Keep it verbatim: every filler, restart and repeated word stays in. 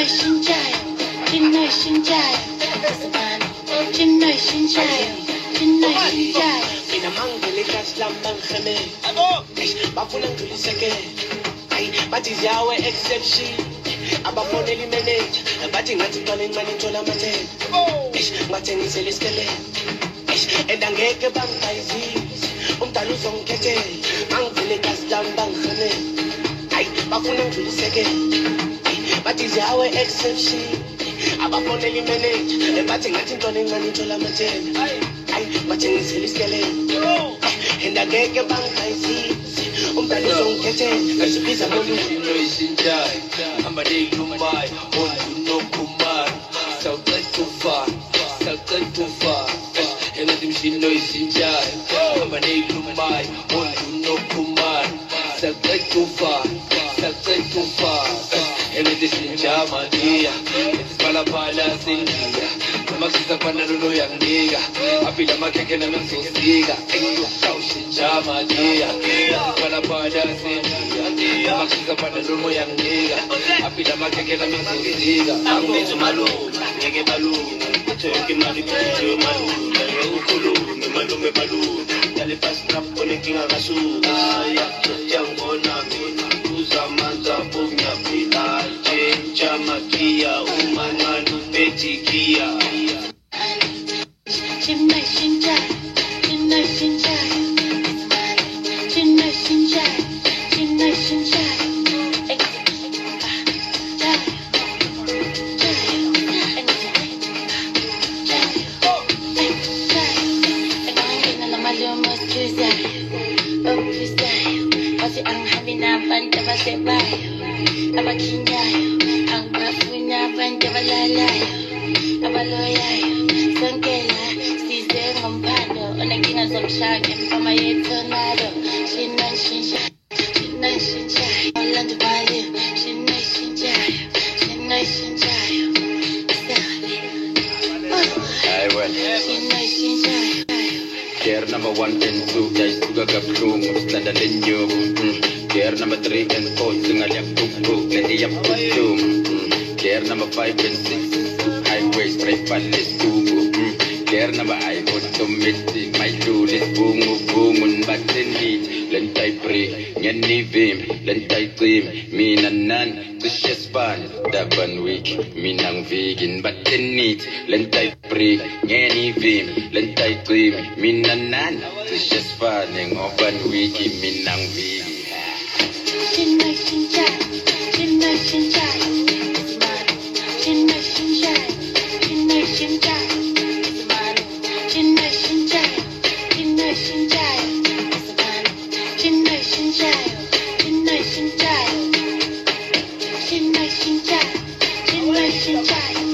Exception, abafoneli manager, bathi ngathi qale incane ithola amathela. Eish, ngathengisa iskele. Eish, endangeke bangayizisi. Umdala uzongikhethela, mangivele gazi lami bangihane. Hayi, bafuna ngidluliseke. Bathi ziyawe exception, abafoneli manager, bathi ngathi intwana encane ithola amathela. Hayi, ngathengisa iskele. Endangeke bangayizisi. Umdala uzongikhethela, ngisibiza ngolu. I'm a day to my own to no command. So good too far, so good too far. And let him see no is in jive. I'm a day to my own to no command. So good too far, so good too far. And let this in Jama, dear. It is Palapala, India. The Maxis of Panano young nigga. I feel a macaque and I'm so siga. South in Jama, dear. Palapala, India. The Maxis of Panano young nigga. I feel a macaque and I'm so siga. I'm going to Malu, Nigga Malu, Turkey Mali, Malu, Kulu, Malu, Malu, Talipas Trap, connecting a Rasu, Young Bonami. Zamanza Bumya Pila, Chamakia, Umana, Petikia. Chimney Shinja, Chimney Shinja, Chimney Shinja, Chimney Shinja. Abantu abasebayo abakhinyayo angafuna abantu abalalayo abaloyayo sonke la size ngomphando onenkinga zomshaka mfama yetornado shina shintsha shina shintsha Orlando Valley shina shintsha shina shintsha shina shintsha Care number one and two, guys, Kuga Gablum, Standard and you. Care number three and four, Singalia Kuku, Lady Up Kutum. Care number five and six, Highway Straight Palace Kuku. Care number I got to meet my two, this boom, boom, and back in me. Lentai pre, Yanni Vim, Lentai Trim, Minanan, the Shespan, Daban Week, Minang Vegan, but in need, Lentai pre, Yanni Vim, Lentai Trim, Minanan, the Shespan, and Oban Week, Minang Vegan. Chinna Shinja, Chinna Shinja, Chinna Shinja, Chinna Shinja, Chinna Shinja, Chinna Shinja, Chinna Shinja, Chinna Shinja, Chinna Shinja, Chinna Shinja.